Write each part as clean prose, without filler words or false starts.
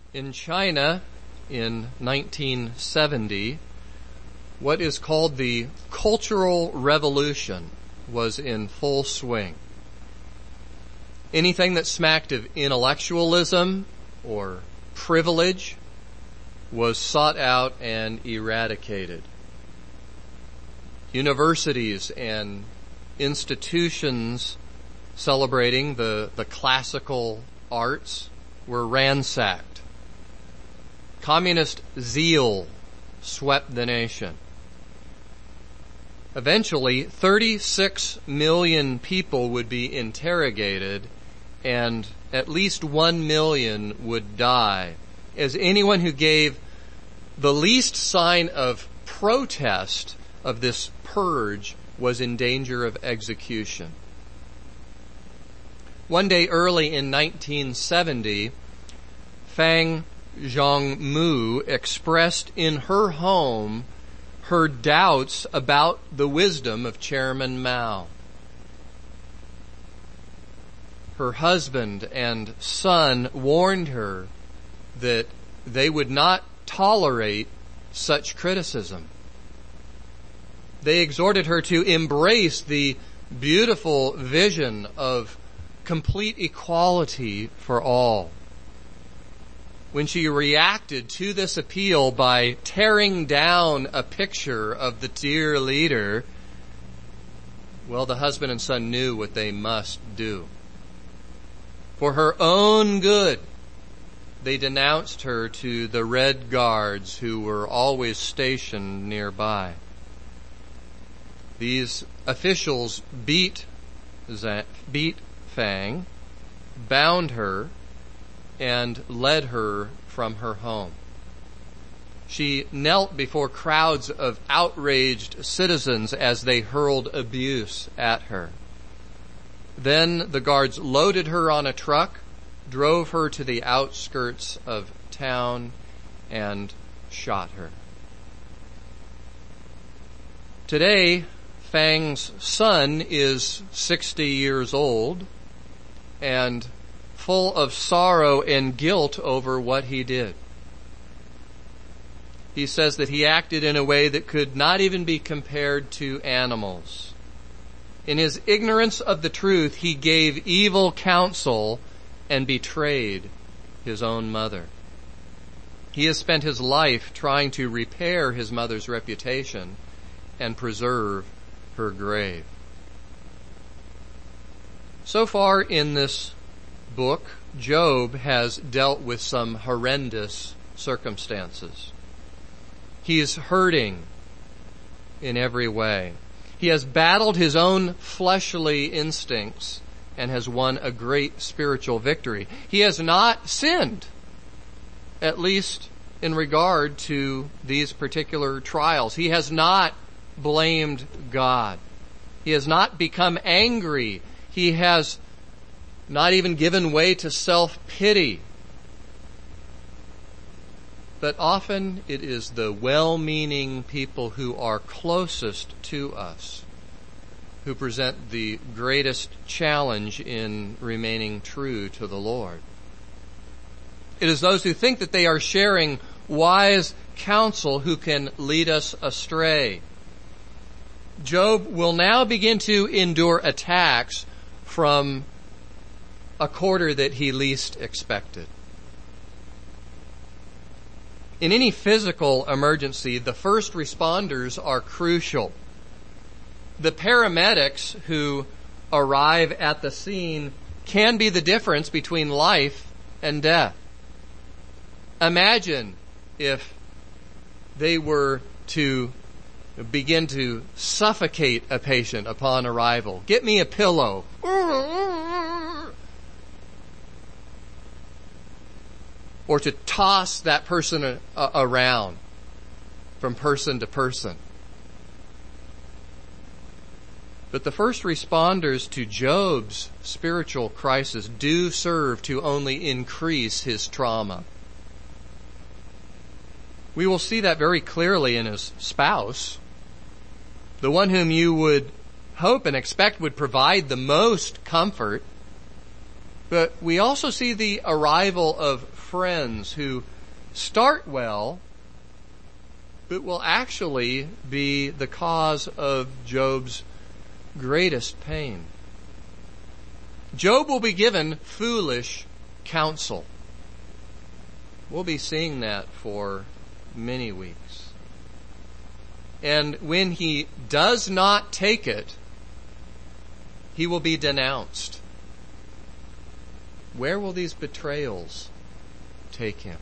In China, in 1970, what is called the Cultural Revolution was in full swing. Anything that smacked of intellectualism or privilege was sought out and eradicated. Universities and institutions celebrating the classical arts were ransacked. Communist zeal swept the nation. Eventually, 36 million people would be interrogated, and at least 1 million would die, as anyone who gave the least sign of protest of this purge was in danger of execution. One day early in 1970, Fang Zhongmu expressed in her home her doubts about the wisdom of Chairman Mao. Her husband and son warned her that they would not tolerate such criticism. They exhorted her to embrace the beautiful vision of complete equality for all. When she reacted to this appeal by tearing down a picture of the dear leader, well, the husband and son knew what they must do. For her own good, they denounced her to the Red Guards who were always stationed nearby. These officials beat Fang, bound her, and led her from her home. She knelt before crowds of outraged citizens as they hurled abuse at her. Then the guards loaded her on a truck, drove her to the outskirts of town, and shot her. Today, Fang's son is 60 years old and full of sorrow and guilt over what he did. He says that he acted in a way that could not even be compared to animals. In his ignorance of the truth, he gave evil counsel and betrayed his own mother. He has spent his life trying to repair his mother's reputation and preserve her grave. So far in this book, Job has dealt with some horrendous circumstances. He is hurting in every way. He has battled his own fleshly instincts and has won a great spiritual victory. He has not sinned, at least in regard to these particular trials. He has not blamed God. He has not become angry. He has not even given way to self-pity. But often it is the well-meaning people who are closest to us who present the greatest challenge in remaining true to the Lord. It is those who think that they are sharing wise counsel who can lead us astray. Job will now begin to endure attacks from a quarter that he least expected. In any physical emergency, the first responders are crucial. The paramedics who arrive at the scene can be the difference between life and death. Imagine if they were to begin to suffocate a patient upon arrival. Get me a pillow. Or to toss that person around from person to person. But the first responders to Job's spiritual crisis do serve to only increase his trauma. We will see that very clearly in his spouse, the one whom you would hope and expect would provide the most comfort. But we also see the arrival of friends who start well, but will actually be the cause of Job's greatest pain. Job will be given foolish counsel. We'll be seeing that for many weeks. And when he does not take it, he will be denounced. Where will these betrayals take him?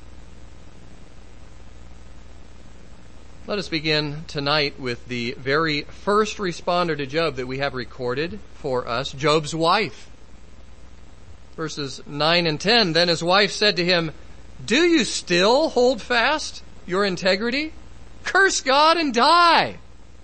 Let us begin tonight with the very first responder to Job that we have recorded for us, Job's wife. Verses 9 and 10, then his wife said to him, "Do you still hold fast your integrity? Curse God and die."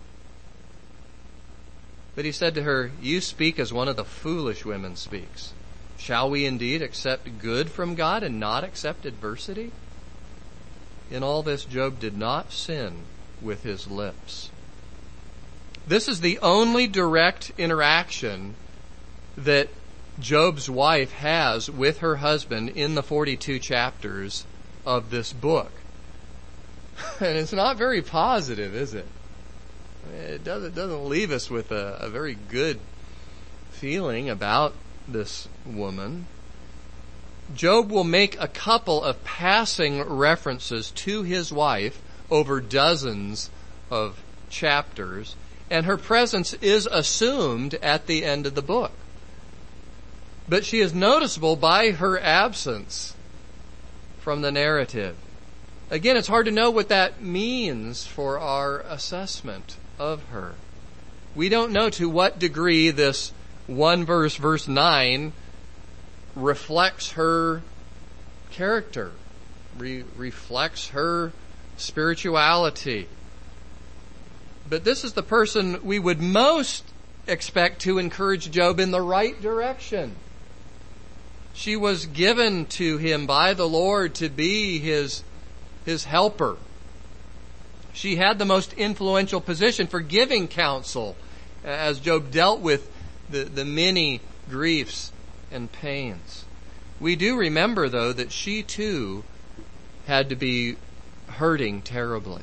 But he said to her, "You speak as one of the foolish women speaks. Shall we indeed accept good from God and not accept adversity?" In all this, Job did not sin with his lips. This is the only direct interaction that Job's wife has with her husband in the 42 chapters of this book. And it's not very positive, is it? It doesn't leave us with a very good feeling about this woman. Job will make a couple of passing references to his wife over dozens of chapters, and her presence is assumed at the end of the book. But she is noticeable by her absence from the narrative. Again, it's hard to know what that means for our assessment of her. We don't know to what degree this one verse, verse 9, reflects her character, reflects her spirituality. But this is the person we would most expect to encourage Job in the right direction. She was given to him by the Lord to be his helper. She had the most influential position for giving counsel as Job dealt with the many griefs and pains. We do remember, though, that she too had to be hurting terribly.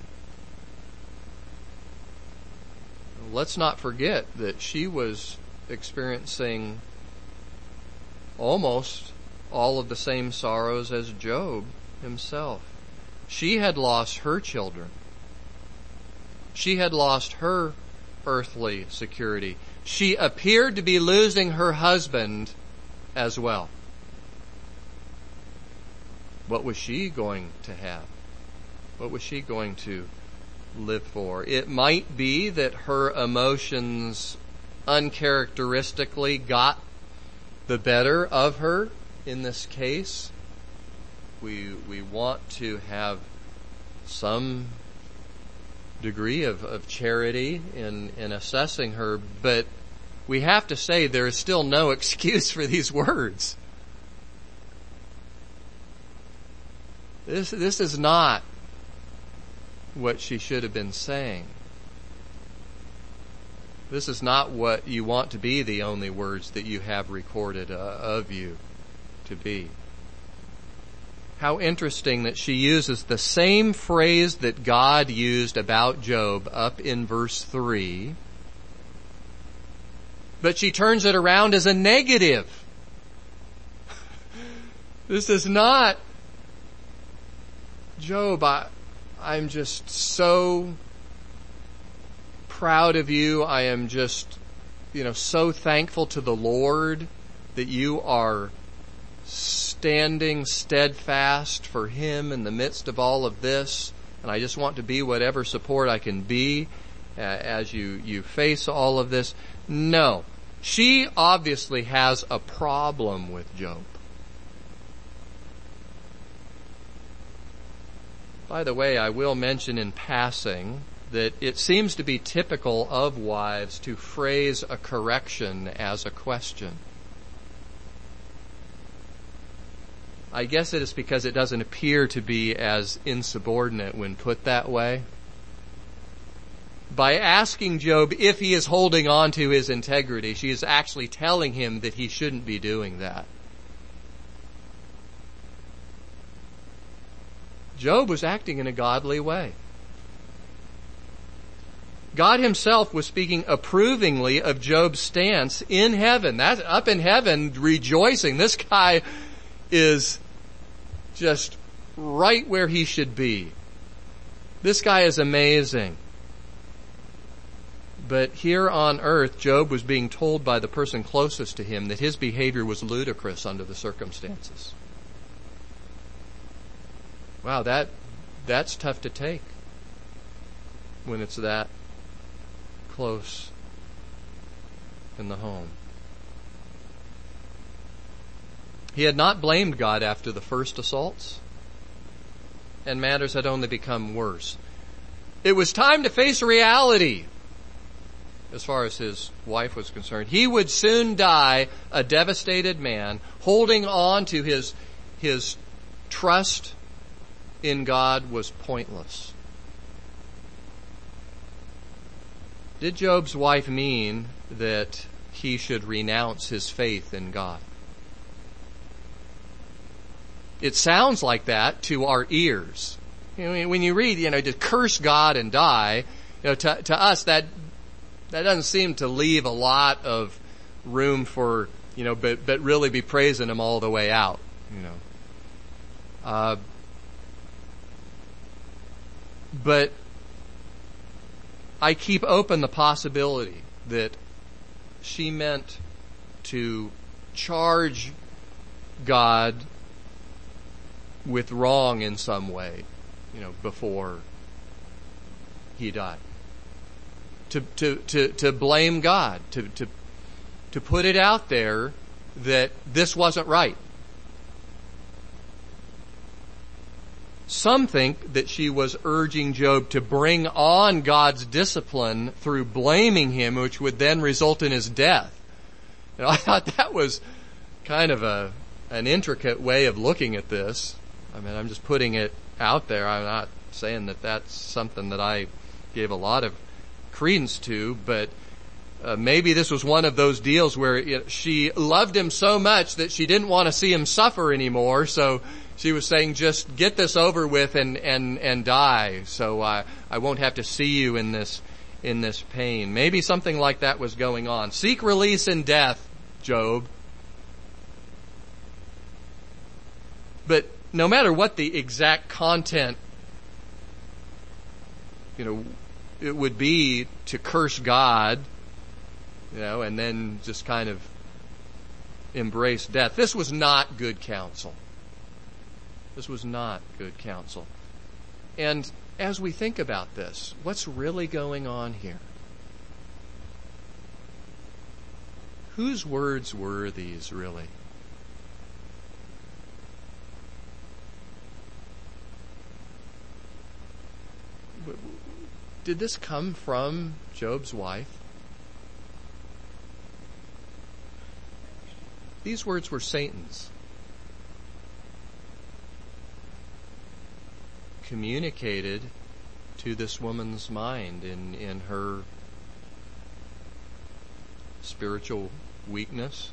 Let's not forget that she was experiencing almost all of the same sorrows as Job himself. She had lost her children. She had lost her earthly security. She appeared to be losing her husband as well. What was she going to have? What was she going to live for? It might be that her emotions uncharacteristically got the better of her in this case. We want to have some degree of charity in assessing her, but we have to say there is still no excuse for these words. This is not what she should have been saying. This is not what you want to be the only words that you have recorded of you to be. How interesting that she uses the same phrase that God used about Job up in verse 3, but she turns it around as a negative. This is not, Job, I'm just so proud of you. I am just, so thankful to the Lord that you are standing steadfast for Him in the midst of all of this. And I just want to be whatever support I can be as you face all of this. No. She obviously has a problem with Job. By the way, I will mention in passing that it seems to be typical of wives to phrase a correction as a question. I guess it is because it doesn't appear to be as insubordinate when put that way. By asking Job if he is holding on to his integrity, she is actually telling him that he shouldn't be doing that. Job was acting in a godly way. God himself was speaking approvingly of Job's stance in heaven. That's up in heaven, rejoicing. This guy is just right where he should be. This guy is amazing. But here on earth, Job was being told by the person closest to him that his behavior was ludicrous under the circumstances. Wow, that's tough to take when it's that close in the home. He had not blamed God after the first assaults, and matters had only become worse. It was time to face reality. As far as his wife was concerned, he would soon die a devastated man, holding on to his trust in God was pointless. Did Job's wife mean that he should renounce his faith in God? It sounds like that to our ears. When you read, to curse God and die, to us that doesn't seem to leave a lot of room for, but really be praising him all the way out, But I keep open the possibility that she meant to charge God with wrong in some way, before he died. To blame God, to put it out there that this wasn't right. Some think that she was urging Job to bring on God's discipline through blaming him, which would then result in his death. I thought that was kind of an intricate way of looking at this. I'm just putting it out there. I'm not saying that that's something that I gave a lot of credence to, but maybe this was one of those deals where she loved him so much that she didn't want to see him suffer anymore, so she was saying, just get this over with and die, so I won't have to see you in this pain. Maybe something like that was going on. Seek release in death, Job. But no matter what the exact content, it would be to curse God, and then just kind of embrace death. This was not good counsel. This was not good counsel. And as we think about this, what's really going on here? Whose words were these, really? Did this come from Job's wife? These words were Satan's. Communicated to this woman's mind in her spiritual weakness.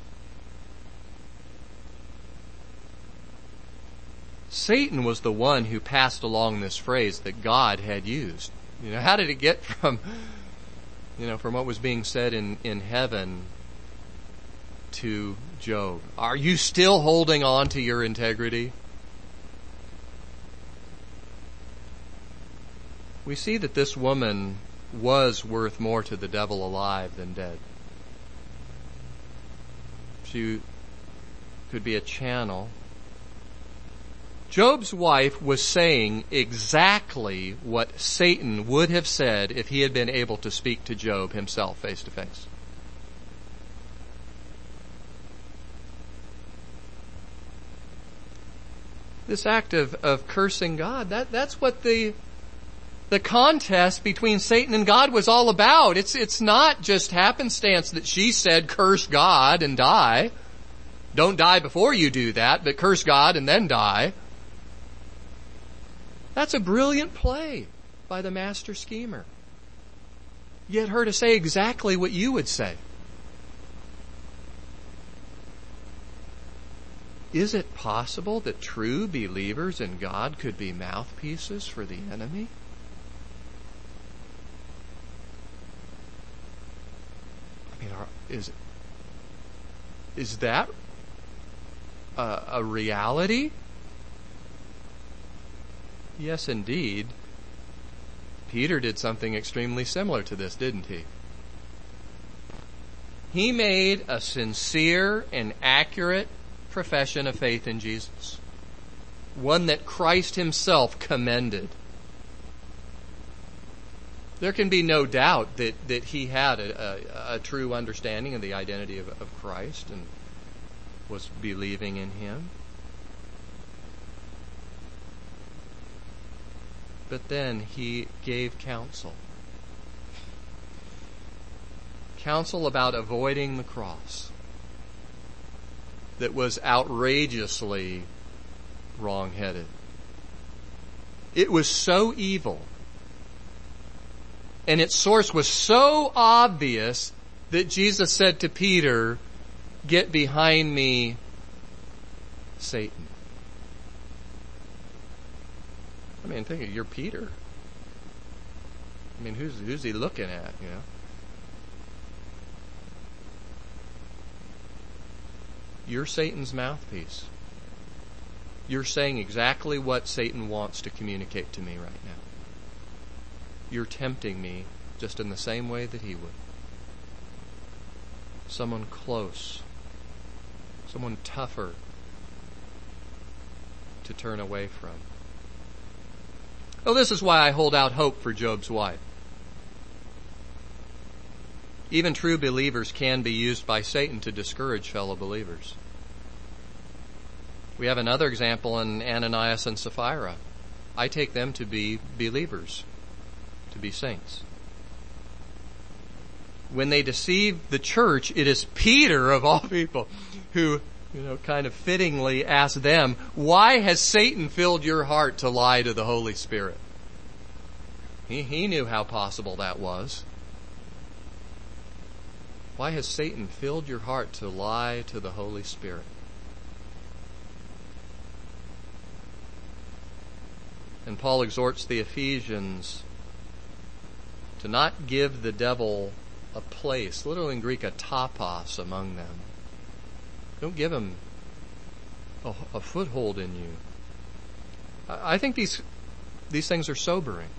Satan was the one who passed along this phrase that God had used. How did it get from what was being said in heaven to Job? Are you still holding on to your integrity? We see that this woman was worth more to the devil alive than dead. She could be a channel. Job's wife was saying exactly what Satan would have said if he had been able to speak to Job himself face to face. This act of cursing God, that's what the contest between Satan and God was all about. It's not just happenstance that she said, curse God and die. Don't die before you do that, but curse God and then die. That's a brilliant play by the master schemer. Get her to say exactly what you would say. Is it possible that true believers in God could be mouthpieces for the enemy? I mean, is that a reality? Yes, indeed. Peter did something extremely similar to this, didn't he? He made a sincere and accurate profession of faith in Jesus, one that Christ himself commended. There can be no doubt that he had a true understanding of the identity of Christ and was believing in him. But then he gave counsel. Counsel about avoiding the cross that was outrageously wrong-headed. It was so evil, and its source was so obvious that Jesus said to Peter, "Get behind me, Satan." I mean, think of, you're Peter. I mean, who's he looking at, you know? You're Satan's mouthpiece. You're saying exactly what Satan wants to communicate to me right now. You're tempting me just in the same way that he would. Someone close, someone tougher to turn away from. Oh, this is why I hold out hope for Job's wife. Even true believers can be used by Satan to discourage fellow believers. We have another example in Ananias and Sapphira. I take them to be believers, to be saints. When they deceive the church, it is Peter, of all people, who, kind of fittingly asked them, "Why has Satan filled your heart to lie to the Holy Spirit?" He knew how possible that was. Why has Satan filled your heart to lie to the Holy Spirit? And Paul exhorts the Ephesians to not give the devil a place, literally in Greek, a topos among them. Don't give him a foothold in you. I think these things are sobering.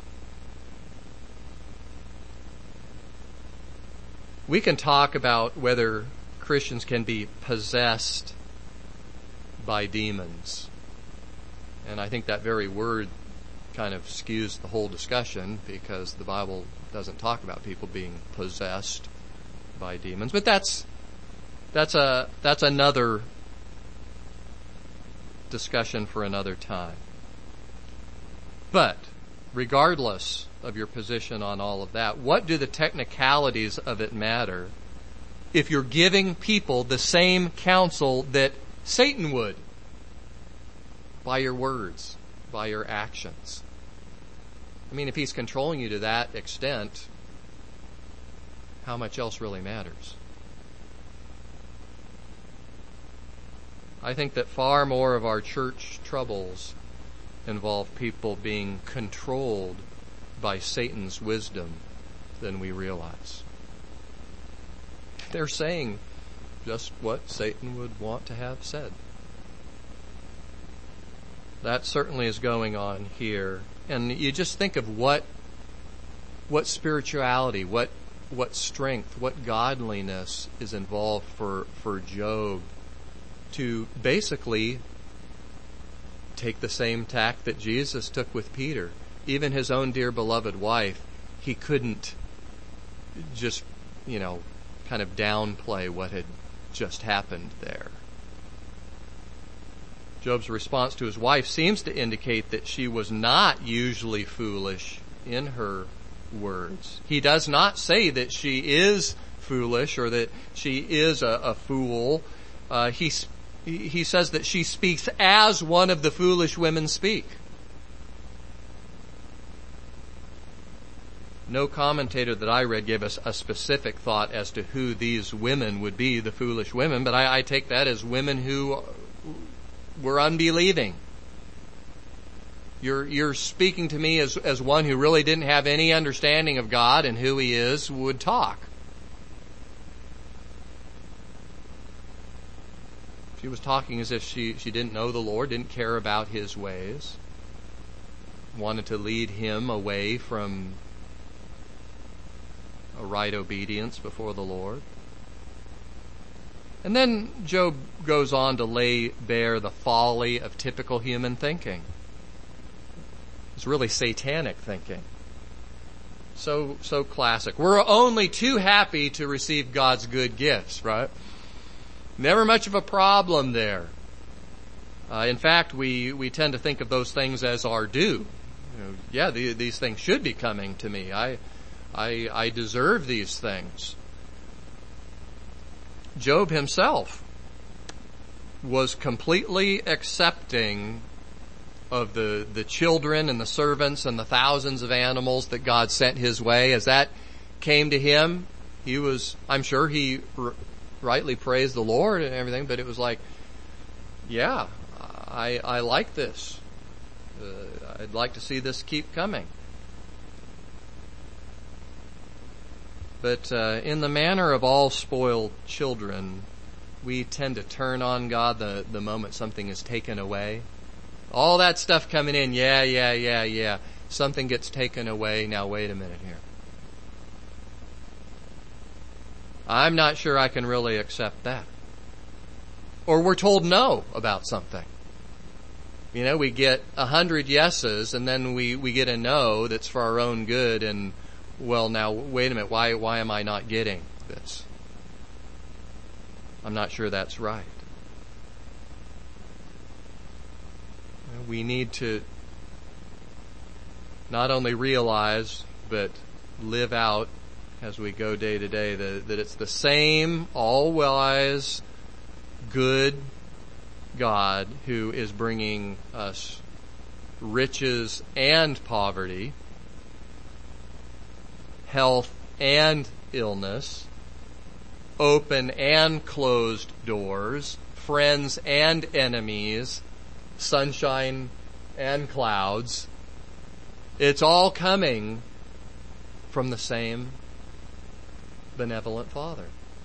We can talk about whether Christians can be possessed by demons. And I think that very word kind of skews the whole discussion, because the Bible doesn't talk about people being possessed by demons. But that's another discussion for another time. But regardless of your position on all of that, what do the technicalities of it matter if you're giving people the same counsel that Satan would by your words, by your actions? I mean, if he's controlling you to that extent, how much else really matters? I think that far more of our church troubles involve people being controlled by Satan's wisdom than we realize. They're saying just what Satan would want to have said. That certainly is going on here. And you just think of what spirituality, what strength, what godliness is involved for Job to basically take the same tack that Jesus took with Peter. Even his own dear beloved wife, he couldn't just, kind of downplay what had just happened there. Job's response to his wife seems to indicate that she was not usually foolish in her words. He does not say that she is foolish or that she is a fool. He says that she speaks as one of the foolish women speak. No commentator that I read gave us a specific thought as to who these women would be, the foolish women, but I take that as women who were unbelieving. You're speaking to me as one who really didn't have any understanding of God and who He is would talk. She was talking as if she didn't know the Lord, didn't care about His ways, wanted to lead Him away from a right obedience before the Lord. And then Job goes on to lay bare the folly of typical human thinking. It's really satanic thinking. So classic. We're only too happy to receive God's good gifts, right? Never much of a problem there. In fact, we tend to think of those things as our due. These things should be coming to me. I deserve these things. Job himself was completely accepting of the children and the servants and the thousands of animals that God sent his way. As that came to him, I'm sure he rightly praised the Lord and everything, but it was like, yeah, I like this. I'd like to see this keep coming. But in the manner of all spoiled children, we tend to turn on God the moment something is taken away. All that stuff coming in, yeah. Something gets taken away. Now wait a minute here. I'm not sure I can really accept that. Or we're told no about something. We get 100 yeses and then we get a no that's for our own good, and well, now wait a minute, why am I not getting this? I'm not sure that's right. We need to not only realize, but live out as we go day to day that it's the same all-wise, good God who is bringing us riches and poverty, health and illness, open and closed doors, friends and enemies, sunshine and clouds. It's all coming from the same benevolent Father.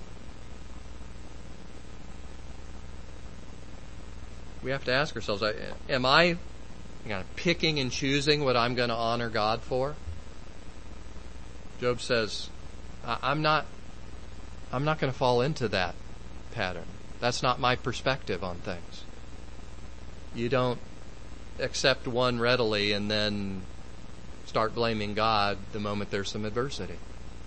We have to ask ourselves, am I picking and choosing what I'm going to honor God for? Job says, I'm not going to fall into that pattern. That's not my perspective on things. You don't accept one readily and then start blaming God the moment there's some adversity.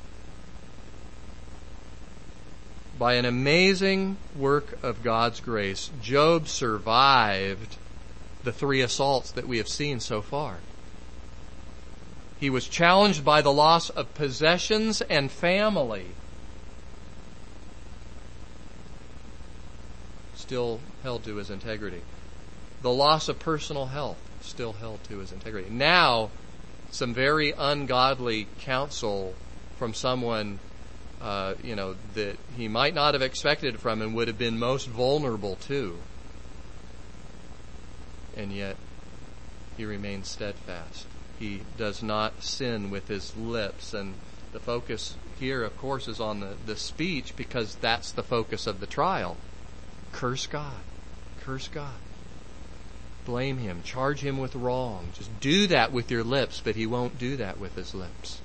By an amazing work of God's grace, Job survived the 3 assaults that we have seen so far. He was challenged by the loss of possessions and family. Still held to his integrity. The loss of personal health, still held to his integrity. Now, some very ungodly counsel from someone, that he might not have expected from and would have been most vulnerable to. And yet, he remains steadfast. He does not sin with his lips. And the focus here, of course, is on the speech, because that's the focus of the trial. Curse God. Curse God. Blame Him. Charge Him with wrong. Just do that with your lips, but he won't do that with his lips.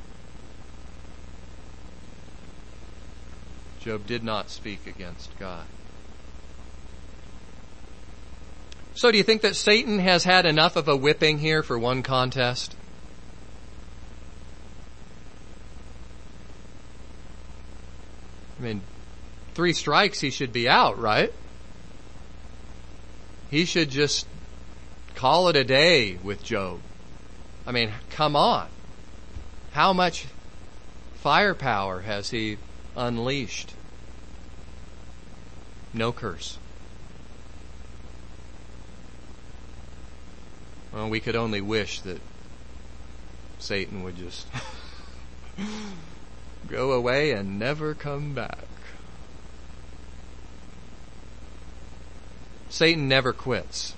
Job did not speak against God. So do you think that Satan has had enough of a whipping here for one contest? I mean, 3 strikes, he should be out, right? He should just call it a day with Job. I mean, come on. How much firepower has he unleashed? No curse. Well, we could only wish that Satan would just go away and never come back. Satan never quits.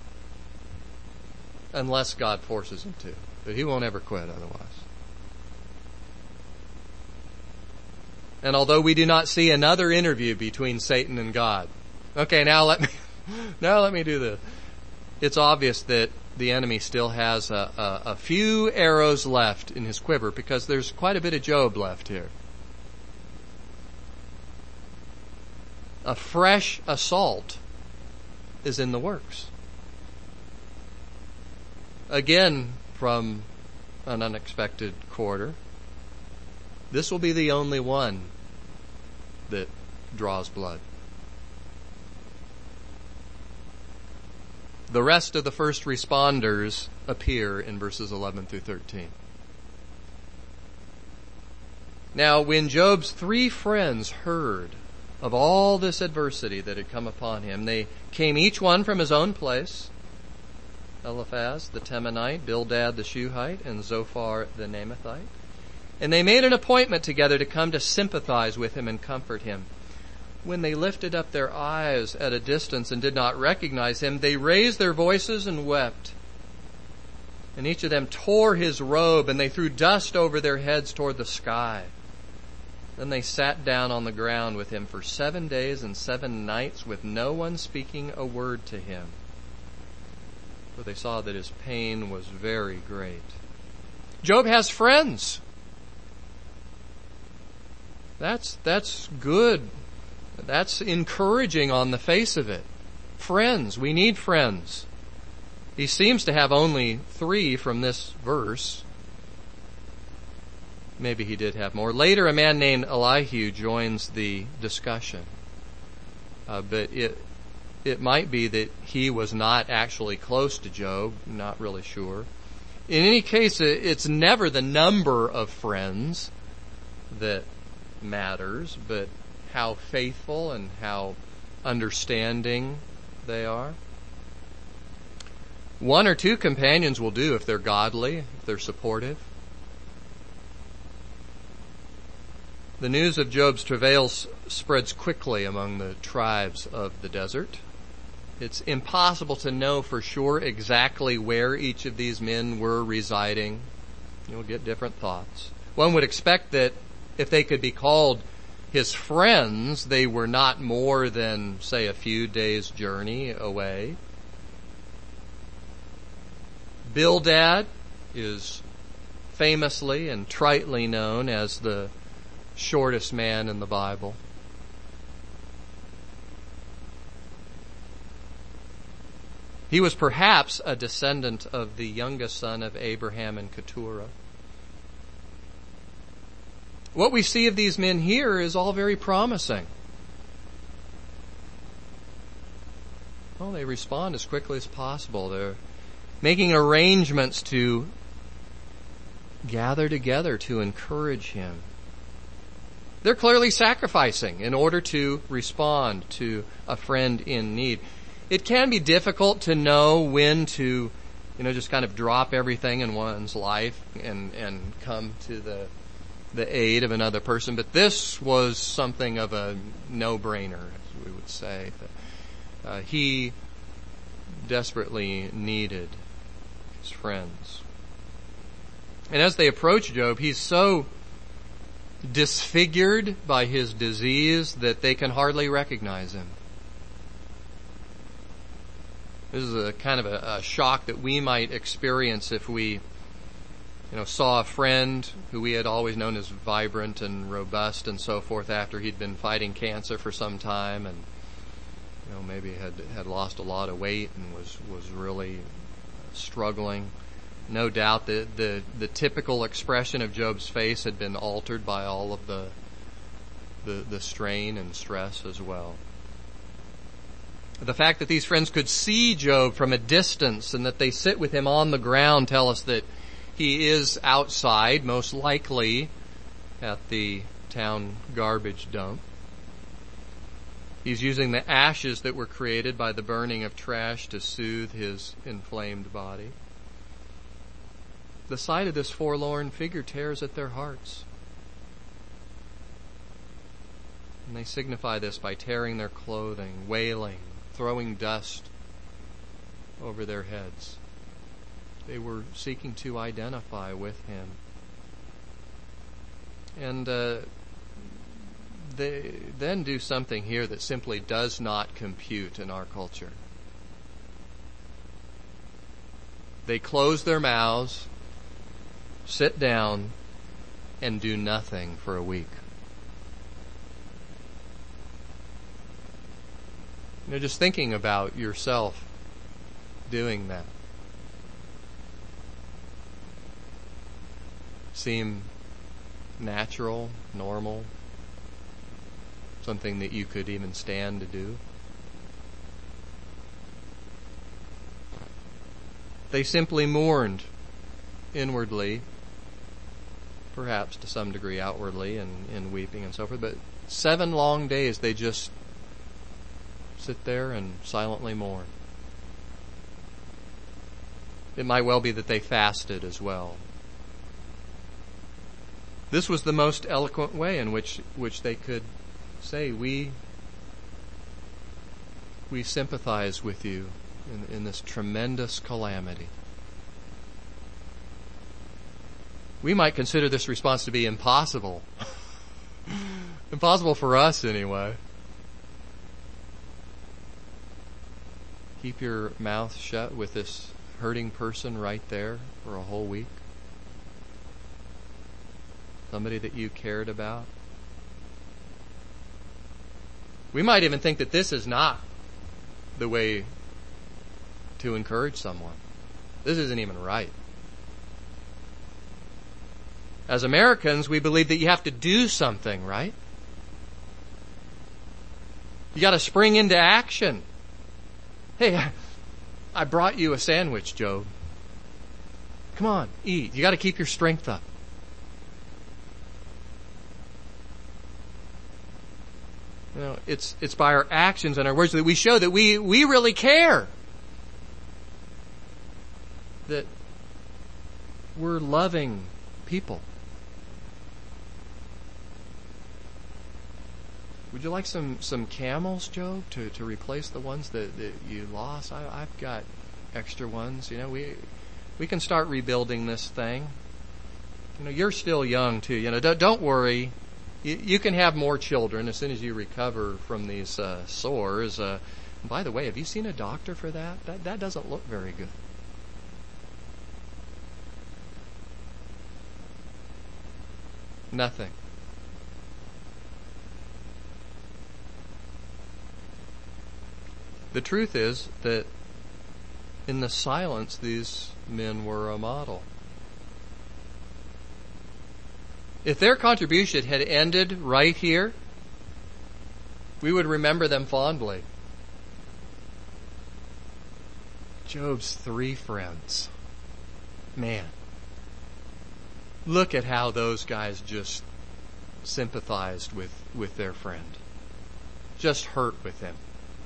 Unless God forces him to. But he won't ever quit otherwise. And although we do not see another interview between Satan and God, okay, now let me do this. It's obvious that the enemy still has a few arrows left in his quiver, because there's quite a bit of Job left here. A fresh assault is in the works. Again, from an unexpected quarter. This will be the only one that draws blood. The rest of the first responders appear in verses 11 through 13. Now, when Job's 3 friends heard of all this adversity that had come upon him, they came each one from his own place: Eliphaz the Temanite, Bildad the Shuhite, and Zophar the Naamathite. And they made an appointment together to come to sympathize with him and comfort him. When they lifted up their eyes at a distance and did not recognize him, they raised their voices and wept. And each of them tore his robe, and they threw dust over their heads toward the sky. Then they sat down on the ground with him for 7 days and 7 nights, with no one speaking a word to him. For they saw that his pain was very great. Job has friends. That's good. That's encouraging on the face of it. Friends. We need friends. He seems to have only 3 from this verse. Maybe he did have more. Later, a man named Elihu joins the discussion. But it might be that he was not actually close to Job. Not really sure. In any case, it's never the number of friends that matters, but how faithful and how understanding they are. 1 or 2 companions will do if they're godly, if they're supportive. The news of Job's travails spreads quickly among the tribes of the desert. It's impossible to know for sure exactly where each of these men were residing. You'll get different thoughts. One would expect that if they could be called his friends, they were not more than, say, a few days' journey away. Bildad is famously and tritely known as the shortest man in the Bible. He was perhaps a descendant of the youngest son of Abraham and Keturah. What we see of these men here is all very promising. Well, they respond as quickly as possible. They're making arrangements to gather together to encourage him. They're clearly sacrificing in order to respond to a friend in need. It can be difficult to know when to, just kind of drop everything in one's life and come to the aid of another person. But this was something of a no-brainer, as we would say. He desperately needed his friends. And as they approach Job, he's so disfigured by his disease that they can hardly recognize him. This is a kind of a shock that we might experience if we, saw a friend who we had always known as vibrant and robust and so forth after he'd been fighting cancer for some time and, maybe had lost a lot of weight and was really struggling. No doubt the typical expression of Job's face had been altered by all of the strain and stress as well. The fact that these friends could see Job from a distance and that they sit with him on the ground tell us that he is outside, most likely at the town garbage dump. He's using the ashes that were created by the burning of trash to soothe his inflamed body. The sight of this forlorn figure tears at their hearts. And they signify this by tearing their clothing, wailing, throwing dust over their heads. They were seeking to identify with him. And they then do something here that simply does not compute in our culture. They close their mouths, sit down, and do nothing for a week. Just thinking about yourself doing that. Seem natural, normal, something that you could even stand to do? They simply mourned inwardly, perhaps to some degree outwardly in weeping and so forth, but 7 long days they just sit there and silently mourn. It might well be that they fasted as well. This was the most eloquent way in which they could say, we sympathize with you in this tremendous calamity. We might consider this response to be impossible. Impossible for us, anyway. Keep your mouth shut with this hurting person right there for a whole week. Somebody that you cared about. We might even think that this is not the way to encourage someone. This isn't even right. As Americans, we believe that you have to do something, right? You got to spring into action. Hey, I brought you a sandwich, Job. Come on, eat. You got to keep your strength up. It's by our actions and our words that we show that we really care. That we're loving people. Would you like some camels, Job, to replace the ones that you lost? I've got extra ones. We can start rebuilding this thing. You're still young too. Don't worry. You can have more children as soon as you recover from these sores. By the way, have you seen a doctor for that? That doesn't look very good. Nothing. The truth is that in the silence, these men were a model. If their contribution had ended right here, we would remember them fondly. Job's 3 friends. Man, look at how those guys just sympathized with their friend. Just hurt with him.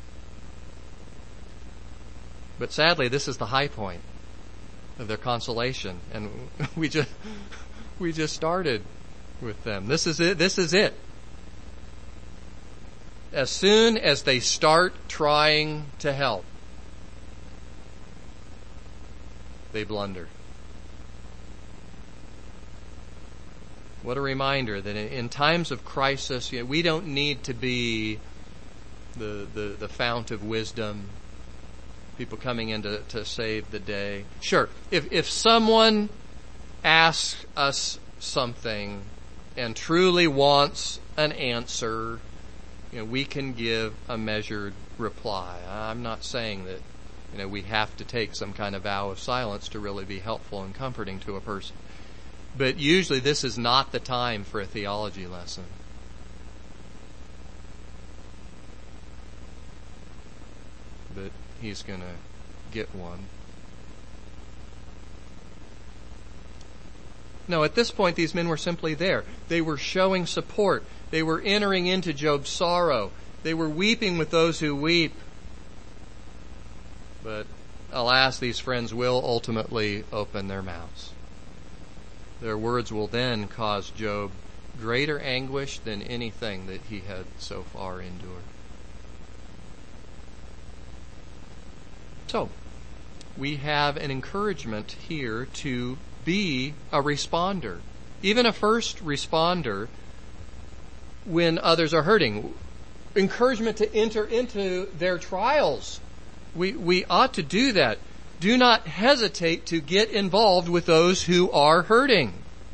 But sadly, this is the high point of their consolation, and we just started with them. This is it. As soon as they start trying to help, they blunder. What a reminder that in times of crisis, we don't need to be the fount of wisdom, people coming in to save the day. Sure, if someone asks us something and truly wants an answer, we can give a measured reply. I'm not saying that we have to take some kind of vow of silence to really be helpful and comforting to a person. But usually this is not the time for a theology lesson. But he's going to get one. No, at this point, these men were simply there. They were showing support. They were entering into Job's sorrow. They were weeping with those who weep. But alas, these friends will ultimately open their mouths. Their words will then cause Job greater anguish than anything that he had so far endured. So, we have an encouragement here to be a responder, even a first responder when others are hurting. Encouragement to enter into their trials. We ought to do that. Do not hesitate to get involved with those who are hurting.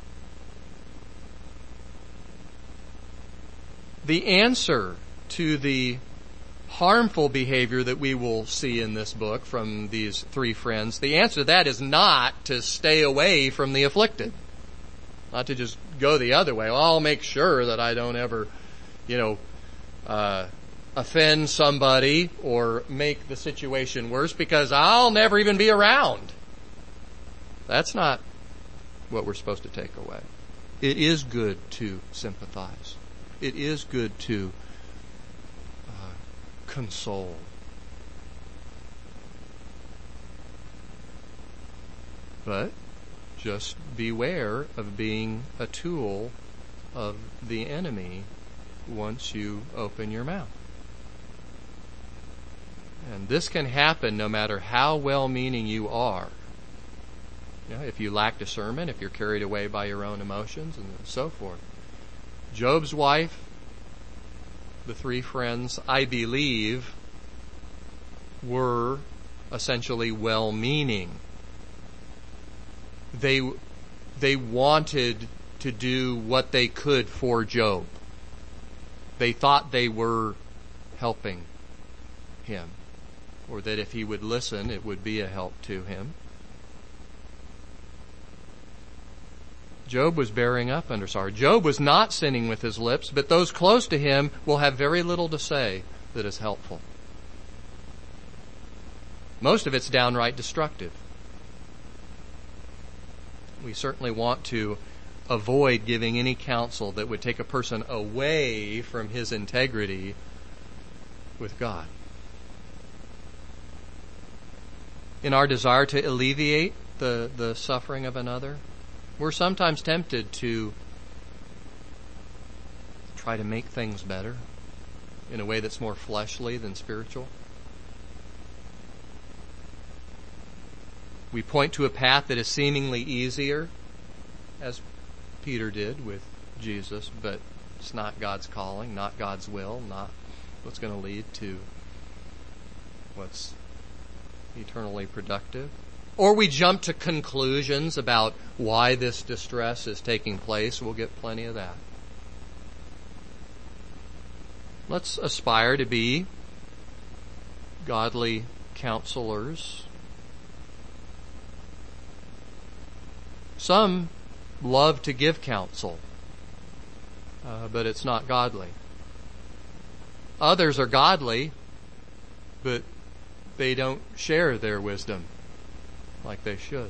The answer to the harmful behavior that we will see in this book from these three friends, the answer to that is not to stay away from the afflicted. Not to just go the other way. Well, I'll make sure that I don't ever, offend somebody or make the situation worse because I'll never even be around. That's not what we're supposed to take away. It is good to sympathize. It is good to console. But just beware of being a tool of the enemy once you open your mouth. And this can happen no matter how well-meaning you are. If you lack discernment, if you're carried away by your own emotions, and so forth. Job's wife, the three friends, I believe, were essentially well-meaning. They wanted to do what they could for Job. They thought they were helping him, or that if he would listen, it would be a help to him. Job was bearing up under sorrow. Job was not sinning with his lips, but those close to him will have very little to say that is helpful. Most of it's downright destructive. We certainly want to avoid giving any counsel that would take a person away from his integrity with God. In our desire to alleviate the suffering of another, we're sometimes tempted to try to make things better in a way that's more fleshly than spiritual. We point to a path that is seemingly easier, as Peter did with Jesus, but it's not God's calling, not God's will, not what's going to lead to what's eternally productive. Or we jump to conclusions about why this distress is taking place. We'll get plenty of that. Let's aspire to be godly counselors. Some love to give counsel, but it's not godly. Others are godly, but they don't share their wisdom like they should.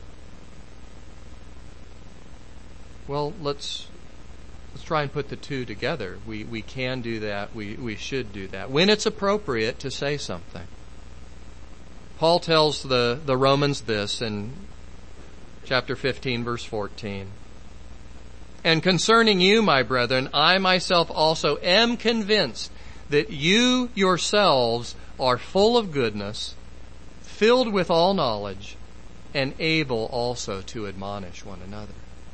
Well, let's try and put the two together. We can do that. We should do that when it's appropriate to say something. Paul tells the Romans this in chapter 15, verse 14. And concerning you, my brethren, I myself also am convinced that you yourselves are full of goodness, filled with all knowledge, and able also to admonish one another.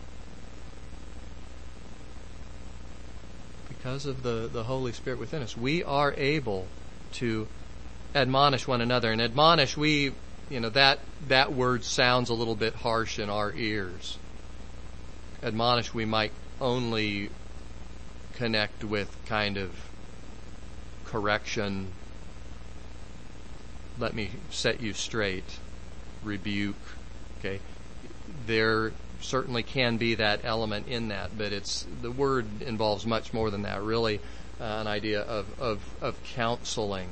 Because of the Holy Spirit within us, we are able to admonish one another. And admonish, that word sounds a little bit harsh in our ears. Admonish, we might only connect with kind of correction, let me set you straight, rebuke. Okay, there certainly can be that element in that, but the word involves much more than that. Really, an idea of counseling,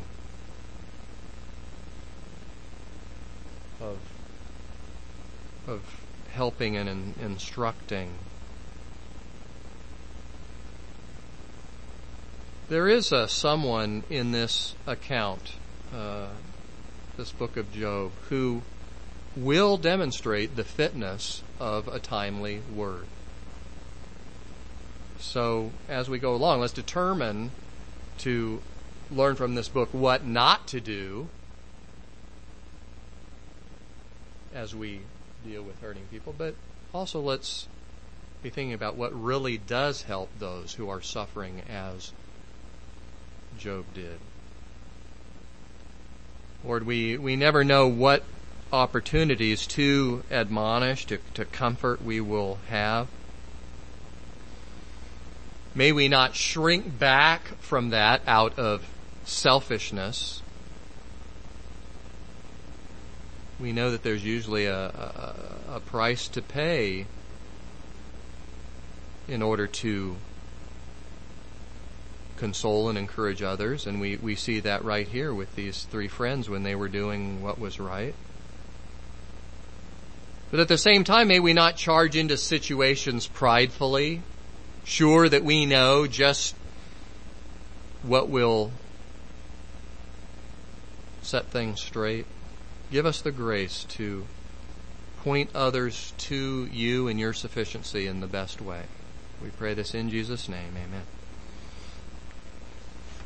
of helping and instructing. There is someone in this account, this book of Job, who will demonstrate the fitness of a timely word. So, as we go along, let's determine to learn from this book what not to do as we deal with hurting people, but also let's be thinking about what really does help those who are suffering as Job did. Lord, we never know what opportunities to admonish, to comfort we will have. May we not shrink back from that out of selfishness. We know that there's usually a price to pay in order to console and encourage others, and we see that right here with these three friends when they were doing what was right. But at the same time, may we not charge into situations pridefully, sure that we know just what will set things straight. Give us the grace to point others to you and your sufficiency in the best way. We pray this in Jesus' name. Amen.